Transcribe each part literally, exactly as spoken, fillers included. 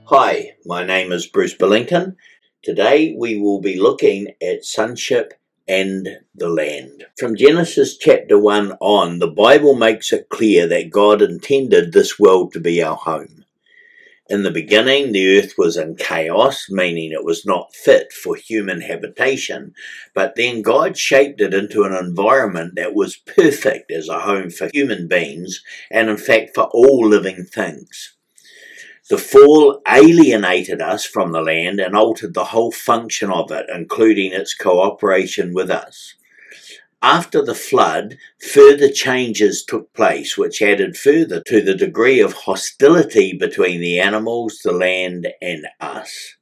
Hi, my name is Bruce Billington. Today we will be looking at sonship and the land. From Genesis chapter one on, the Bible makes it clear that God intended this world to be our home. In the beginning, the earth was in chaos, meaning it was not fit for human habitation, but then God shaped it into an environment that was perfect as a home for human beings and in fact for all living things. The fall alienated us from the land and altered the whole function of it, including its cooperation with us. After the flood, further changes took place, which added further to the degree of hostility between the animals, the land, and us.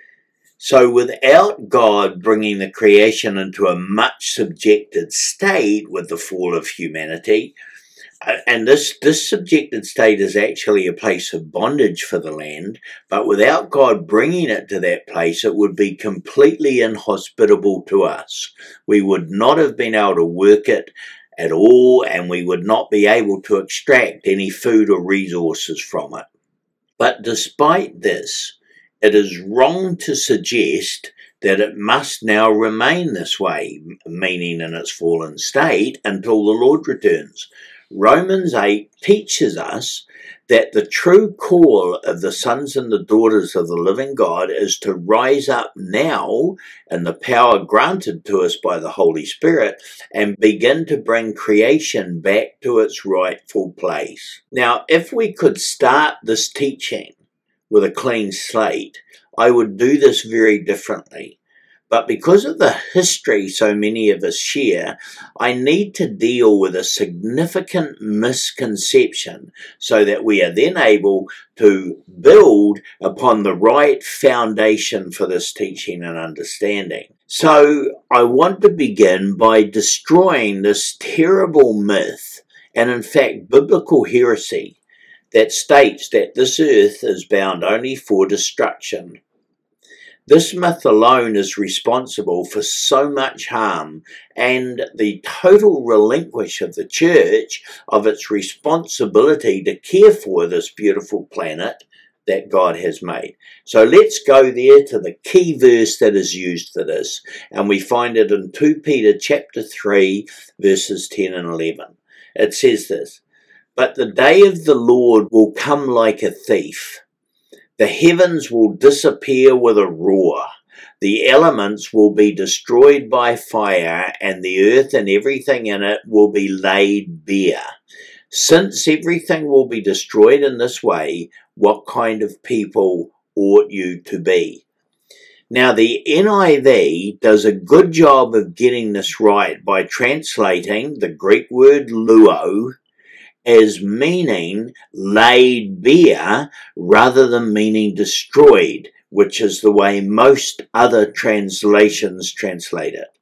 So without God bringing the creation into a much subjected state with the fall of humanity, and this, this subjected state is actually a place of bondage for the land, but without God bringing it to that place, it would be completely inhospitable to us. We would not have been able to work it at all, and we would not be able to extract any food or resources from it. But despite this, it is wrong to suggest that it must now remain this way, meaning in its fallen state, until the Lord returns. Romans eight teaches us that the true call of the sons and the daughters of the living God is to rise up now in the power granted to us by the Holy Spirit and begin to bring creation back to its rightful place. Now, if we could start this teaching with a clean slate, I would do this very differently. But because of the history so many of us share, I need to deal with a significant misconception so that we are then able to build upon the right foundation for this teaching and understanding. So I want to begin by destroying this terrible myth and in fact biblical heresy that states that this earth is bound only for destruction. This myth alone is responsible for so much harm and the total relinquish of the church of its responsibility to care for this beautiful planet that God has made. So let's go there to the key verse that is used for this, and we find it in Second Peter chapter three, verses ten and eleven. It says this, "But the day of the Lord will come like a thief. The heavens will disappear with a roar. The elements will be destroyed by fire, and the earth and everything in it will be laid bare. Since everything will be destroyed in this way, what kind of people ought you to be?" Now, the N I V does a good job of getting this right by translating the Greek word luo as meaning laid bare rather than meaning destroyed, which is the way most other translations translate it.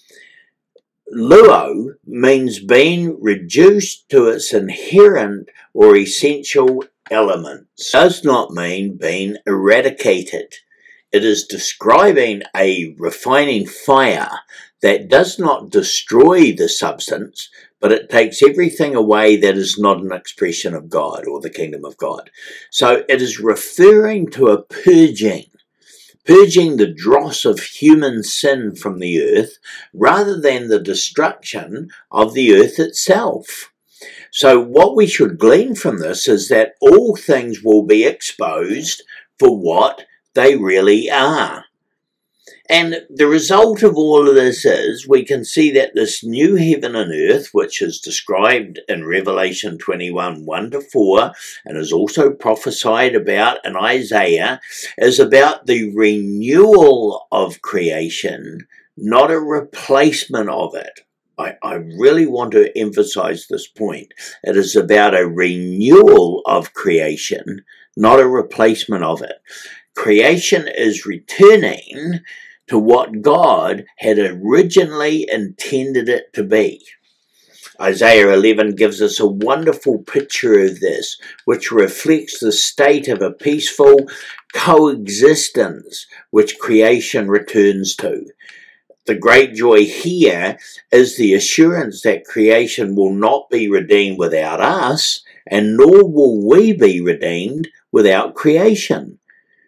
Luo means being reduced to its inherent or essential elements. It does not mean being eradicated. It is describing a refining fire that does not destroy the substance, but it takes everything away that is not an expression of God or the kingdom of God. So it is referring to a purging, purging the dross of human sin from the earth rather than the destruction of the earth itself. So what we should glean from this is that all things will be exposed for what they really are. And the result of all of this is we can see that this new heaven and earth, which is described in Revelation twenty-one, one to four, and is also prophesied about in Isaiah, is about the renewal of creation, not a replacement of it. I, I really want to emphasize this point. It is about a renewal of creation, not a replacement of it. Creation is returning to what God had originally intended it to be. Isaiah eleven gives us a wonderful picture of this, which reflects the state of a peaceful coexistence which creation returns to. The great joy here is the assurance that creation will not be redeemed without us, and nor will we be redeemed without creation.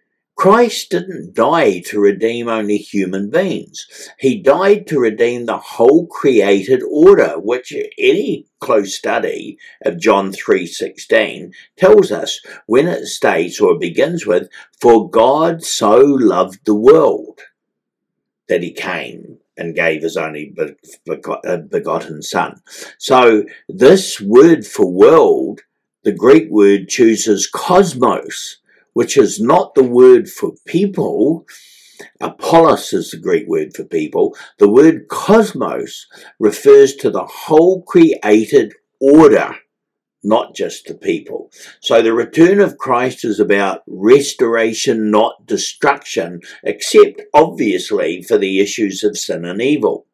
Christ didn't die to redeem only human beings. He died to redeem the whole created order, which any close study of John three sixteen tells us when it states or begins with, "For God so loved the world that he came and gave his only begotten Son." So this word for world, the Greek word chooses cosmos, which is not the word for people. Apollos is the Greek word for people. The word cosmos refers to the whole created order, not just the people. So the return of Christ is about restoration, not destruction, except obviously for the issues of sin and evil.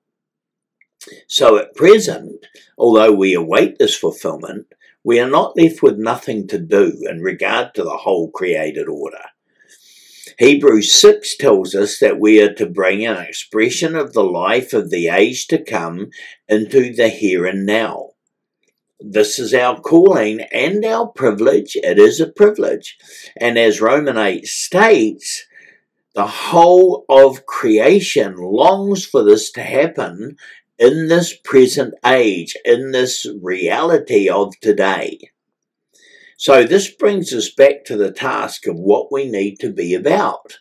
So at present, although we await this fulfillment, we are not left with nothing to do in regard to the whole created order. Hebrews six tells us that we are to bring an expression of the life of the age to come into the here and now. This is our calling and our privilege. It is a privilege. And as Romans eight states, the whole of creation longs for this to happen in this present age, in this reality of today. So this brings us back to the task of what we need to be about.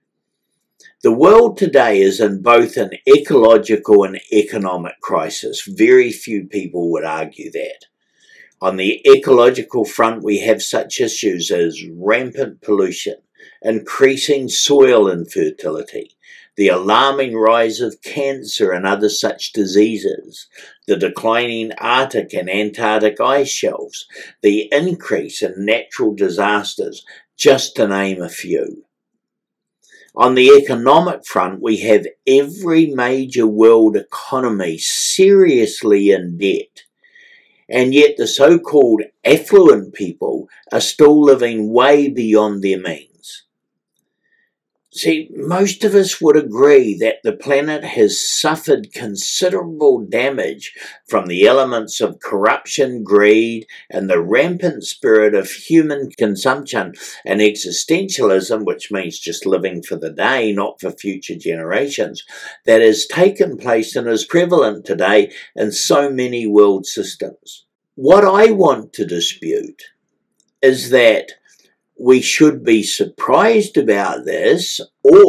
The world today is in both an ecological and economic crisis. Very few people would argue that. On the ecological front, we have such issues as rampant pollution, increasing soil infertility, the alarming rise of cancer and other such diseases, the declining Arctic and Antarctic ice shelves, the increase in natural disasters, just to name a few. On the economic front, we have every major world economy seriously in debt, and yet the so-called affluent people are still living way beyond their means. See, most of us would agree that the planet has suffered considerable damage from the elements of corruption, greed, and the rampant spirit of human consumption and existentialism, which means just living for the day, not for future generations, that has taken place and is prevalent today in so many world systems. What I want to dispute is that we should be surprised about this,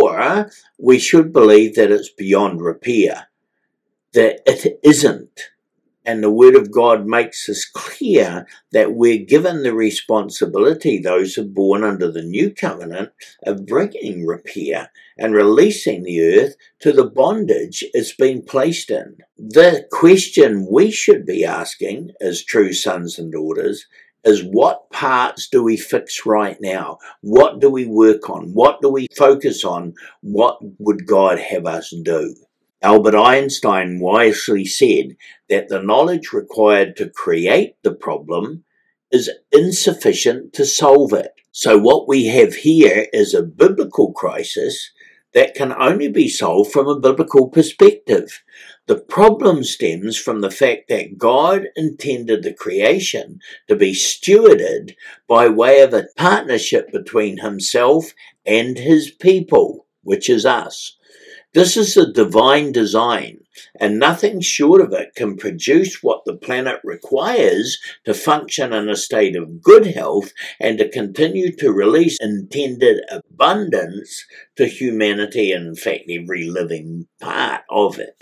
or we should believe that it's beyond repair, that it isn't. And the Word of God makes us clear that we're given the responsibility, those who are born under the new covenant, of bringing repair and releasing the earth to the bondage it's been placed in. The question we should be asking as true sons and daughters is, what parts do we fix right now? What do we work on? What do we focus on? What would God have us do? Albert Einstein wisely said that the knowledge required to create the problem is insufficient to solve it. So what we have here is a biblical crisis that can only be solved from a biblical perspective. The problem stems from the fact that God intended the creation to be stewarded by way of a partnership between himself and his people, which is us. This is a divine design, and nothing short of it can produce what the planet requires to function in a state of good health and to continue to release intended abundance to humanity and, in fact, every living part of it.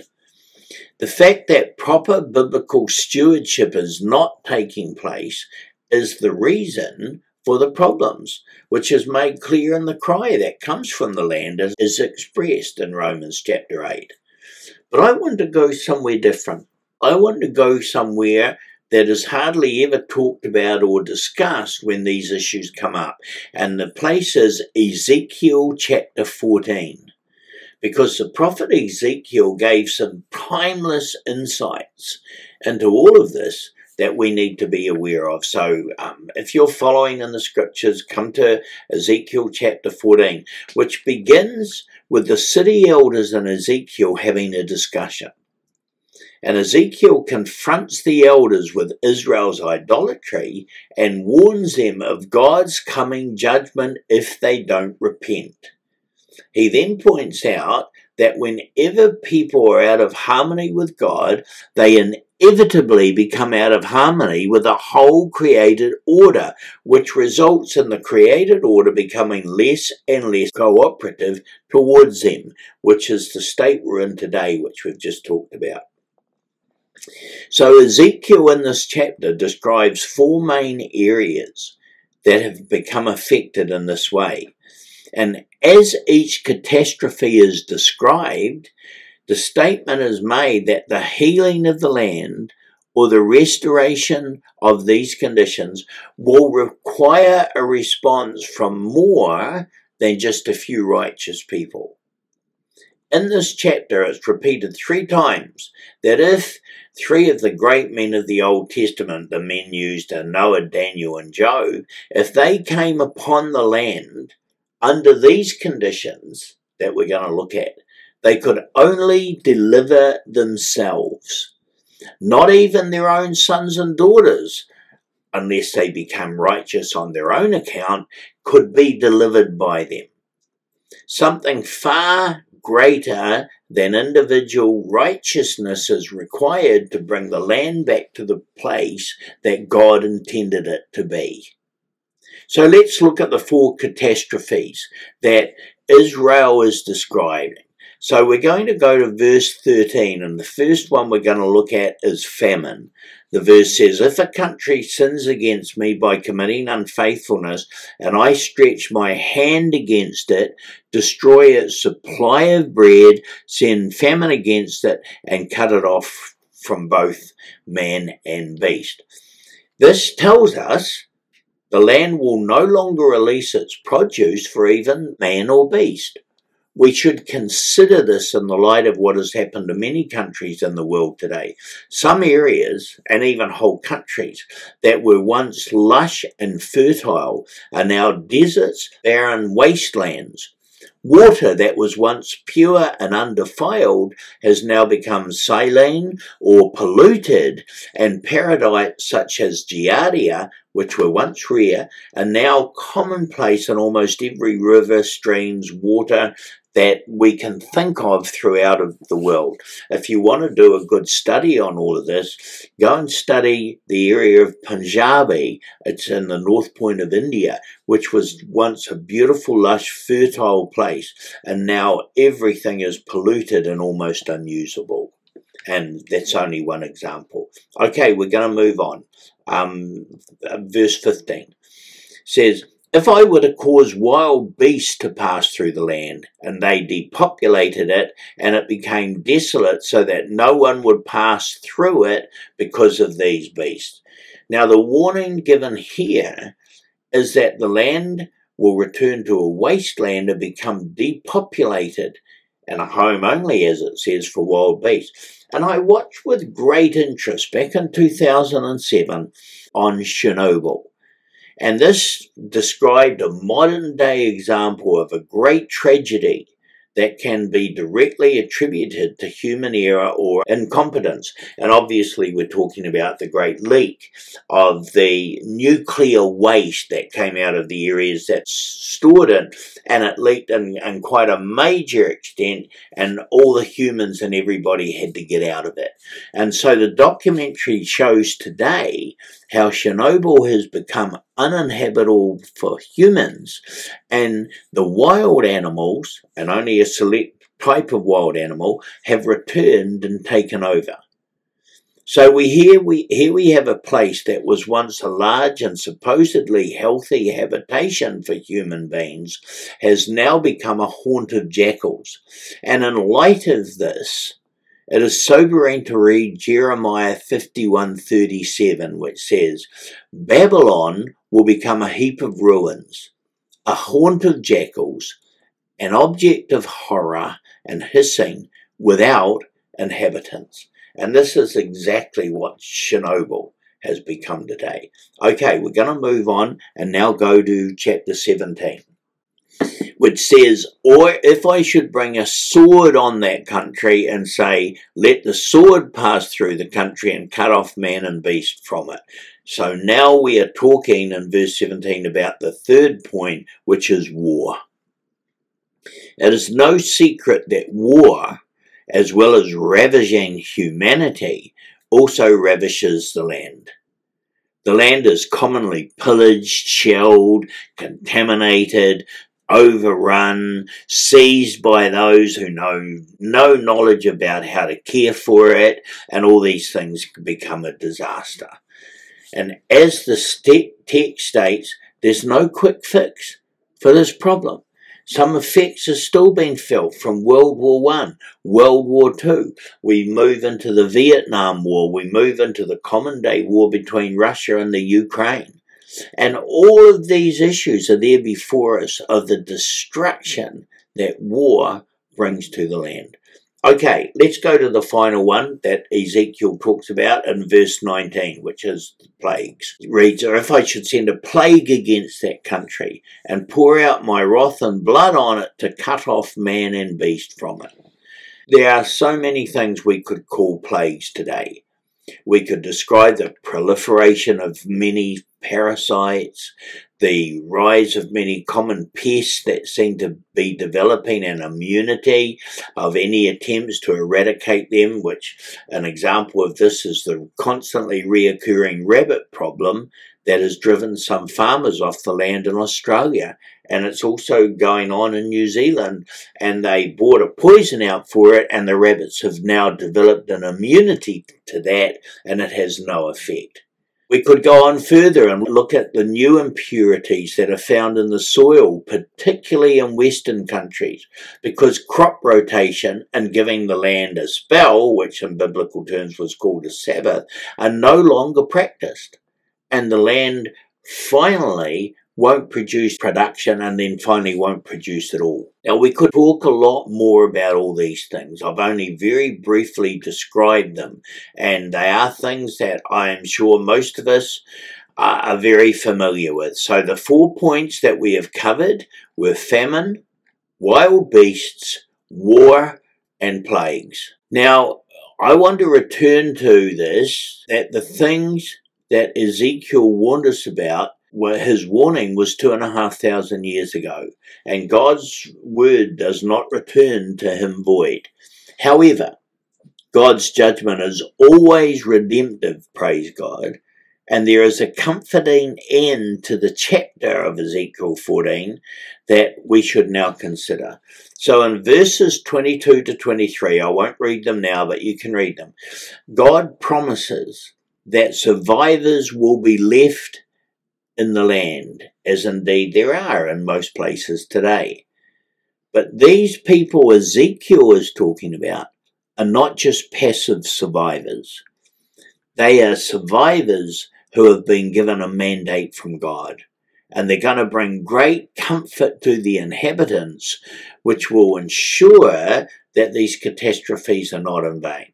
The fact that proper biblical stewardship is not taking place is the reason for the problems, which is made clear in the cry that comes from the land as is expressed in Romans chapter eight. But I want to go somewhere different. I want to go somewhere that is hardly ever talked about or discussed when these issues come up. And the place is Ezekiel chapter fourteen. Because the prophet Ezekiel gave some timeless insights into all of this that we need to be aware of. So um, if you're following in the scriptures, come to Ezekiel chapter fourteen, which begins with the city elders and Ezekiel having a discussion. And Ezekiel confronts the elders with Israel's idolatry and warns them of God's coming judgment if they don't repent. He then points out that whenever people are out of harmony with God, they inevitably become out of harmony with the whole created order, which results in the created order becoming less and less cooperative towards them, which is the state we're in today, which we've just talked about. So Ezekiel in this chapter describes four main areas that have become affected in this way. And as each catastrophe is described, the statement is made that the healing of the land or the restoration of these conditions will require a response from more than just a few righteous people. In this chapter, it's repeated three times that if three of the great men of the Old Testament, the men used are Noah, Daniel, and Job, if they came upon the land under these conditions that we're going to look at, they could only deliver themselves, not even their own sons and daughters, unless they become righteous on their own account, could be delivered by them. Something far greater than individual righteousness is required to bring the land back to the place that God intended it to be. So let's look at the four catastrophes that Israel is describing. So we're going to go to verse thirteen, and the first one we're going to look at is famine. The verse says, "If a country sins against me by committing unfaithfulness, and I stretch my hand against it, destroy its supply of bread, send famine against it, and cut it off from both man and beast." This tells us the land will no longer release its produce for even man or beast. We should consider this in the light of what has happened to many countries in the world today. Some areas, and even whole countries, that were once lush and fertile are now deserts, barren wastelands. Water that was once pure and undefiled has now become saline or polluted, and paradites such as giardia, which were once rare, are now commonplace in almost every river, streams, water that we can think of throughout of the world. If you want to do a good study on all of this, go and study the area of Punjabi. It's in the north point of India, which was once a beautiful, lush, fertile place, and now everything is polluted and almost unusable. And that's only one example. Okay, we're going to move on. Um, verse fifteen says, "If I were to cause wild beasts to pass through the land, and they depopulated it, and it became desolate so that no one would pass through it because of these beasts." Now the warning given here is that the land will return to a wasteland and become depopulated, and a home only, as it says, for wild beasts. And I watched with great interest back in two thousand seven on Chernobyl. And this described a modern-day example of a great tragedy that can be directly attributed to human error or incompetence. And obviously we're talking about the great leak of the nuclear waste that came out of the areas that stored it, and it leaked in, in quite a major extent, and all the humans and everybody had to get out of it. And so the documentary shows today how Chernobyl has become uninhabitable for humans, and the wild animals, and only a select type of wild animal, have returned and taken over. So we here we here we have a place that was once a large and supposedly healthy habitation for human beings has now become a haunt of jackals. And in light of this, it is sobering to read Jeremiah fifty-one thirty-seven, which says, "Babylon will become a heap of ruins, a haunt of jackals, an object of horror and hissing without inhabitants." And this is exactly what Chernobyl has become today. Okay, we're going to move on and now go to chapter seventeen. which says, or if I should bring a sword on that country and say, let the sword pass through the country and cut off man and beast from it. So now we are talking in verse seventeen about the third point, which is war. It is no secret that war, as well as ravaging humanity, also ravishes the land. The land is commonly pillaged, shelled, contaminated, overrun, seized by those who know no knowledge about how to care for it, and all these things become a disaster. And as the text states, there's no quick fix for this problem. Some effects are still being felt from World War One, World War Two. We move into the Vietnam War. We move into the common day war between Russia and the Ukraine. And all of these issues are there before us of the destruction that war brings to the land. Okay, let's go to the final one that Ezekiel talks about in verse nineteen, which is the plagues. It reads, or if I should send a plague against that country and pour out my wrath and blood on it to cut off man and beast from it. There are so many things we could call plagues today. We could describe the proliferation of many parasites, the rise of many common pests that seem to be developing an immunity of any attempts to eradicate them, which an example of this is the constantly reoccurring rabbit problem that has driven some farmers off the land in Australia. And it's also going on in New Zealand, and they bought a poison out for it, and the rabbits have now developed an immunity to that, and it has no effect. We could go on further and look at the new impurities that are found in the soil, particularly in Western countries, because crop rotation and giving the land a spell, which in biblical terms was called a Sabbath, are no longer practiced. And the land finally won't produce production and then finally won't produce at all. Now, we could talk a lot more about all these things. I've only very briefly described them, and they are things that I am sure most of us are very familiar with. So the four points that we have covered were famine, wild beasts, war, and plagues. Now, I want to return to this, that the things that Ezekiel warned us about, well, his warning was two and a half thousand years ago, and God's word does not return to him void. However, God's judgment is always redemptive, praise God, and there is a comforting end to the chapter of Ezekiel fourteen that we should now consider. So in verses twenty-two to twenty-three, I won't read them now, but you can read them. God promises that survivors will be left in the land, as indeed there are in most places today. But these people Ezekiel is talking about are not just passive survivors. They are survivors who have been given a mandate from God, and they're going to bring great comfort to the inhabitants, which will ensure that these catastrophes are not in vain.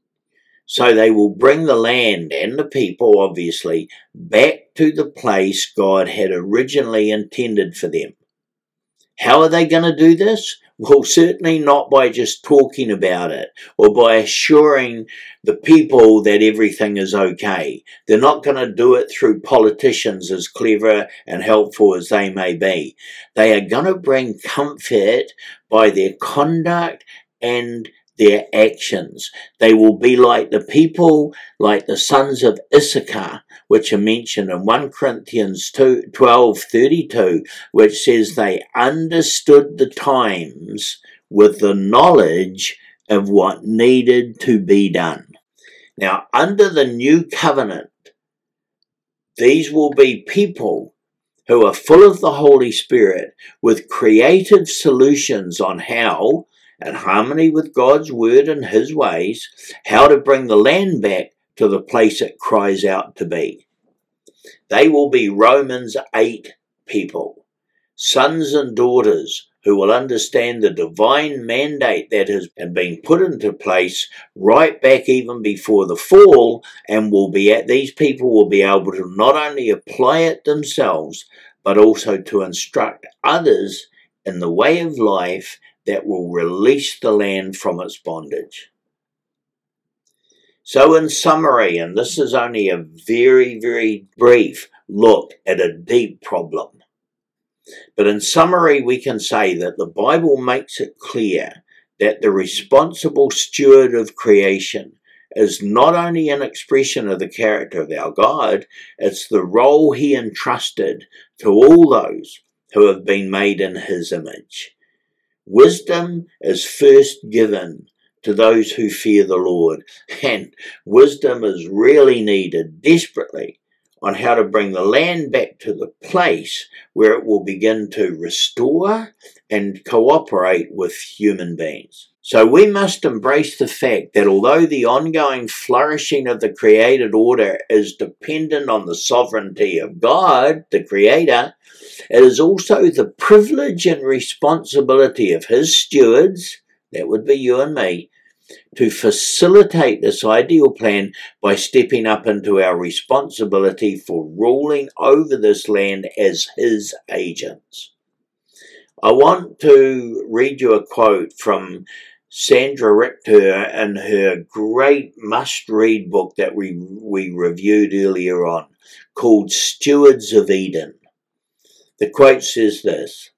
So they will bring the land and the people, obviously, back to the place God had originally intended for them. How are they going to do this? Well, certainly not by just talking about it or by assuring the people that everything is okay. They're not going to do it through politicians, as clever and helpful as they may be. They are going to bring comfort by their conduct and their actions. They will be like the people, like the sons of Issachar, which are mentioned in First Corinthians twelve thirty-two, which says they understood the times with the knowledge of what needed to be done. Now, under the new covenant, these will be people who are full of the Holy Spirit with creative solutions on how, in harmony with God's word and his ways, how to bring the land back to the place it cries out to be. They will be Romans eight people, sons and daughters who will understand the divine mandate that has been put into place right back even before the fall, and will be at these people will be able to not only apply it themselves, but also to instruct others in the way of life that will release the land from its bondage. So in summary, and this is only a very, very brief look at a deep problem, but in summary we can say that the Bible makes it clear that the responsible steward of creation is not only an expression of the character of our God, it's the role he entrusted to all those who have been made in his image. Wisdom is first given to those who fear the Lord, and wisdom is really needed desperately on how to bring the land back to the place where it will begin to restore and cooperate with human beings. So we must embrace the fact that although the ongoing flourishing of the created order is dependent on the sovereignty of God, the Creator, it is also the privilege and responsibility of his stewards, that would be you and me, to facilitate this ideal plan by stepping up into our responsibility for ruling over this land as his agents. I want to read you a quote from Sandra Richter in her great must-read book that we, we reviewed earlier on, called Stewards of Eden. The quote says this: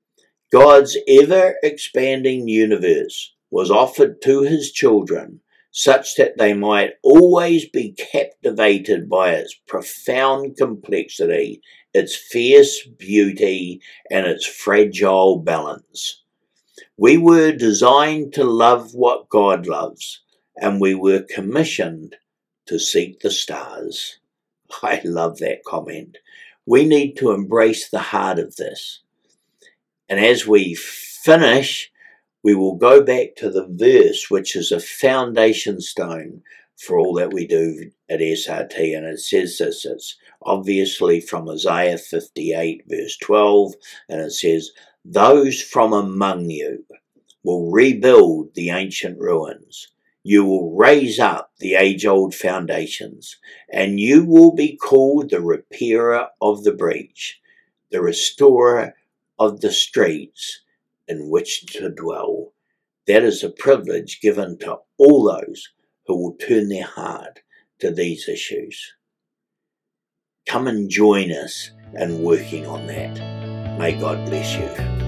God's ever-expanding universe was offered to his children such that they might always be captivated by its profound complexity, its fierce beauty, and its fragile balance. We were designed to love what God loves, and we were commissioned to seek the stars. I love that comment. We need to embrace the heart of this. And as we finish, we will go back to the verse which is a foundation stone for all that we do at S R T. And it says this, it's obviously from Isaiah fifty-eight verse twelve, and it says, "Those from among you will rebuild the ancient ruins. You will raise up the age-old foundations, and you will be called the repairer of the breach, the restorer of the streets in which to dwell." That is a privilege given to all those who will turn their heart to these issues. Come and join us in working on that. May God bless you.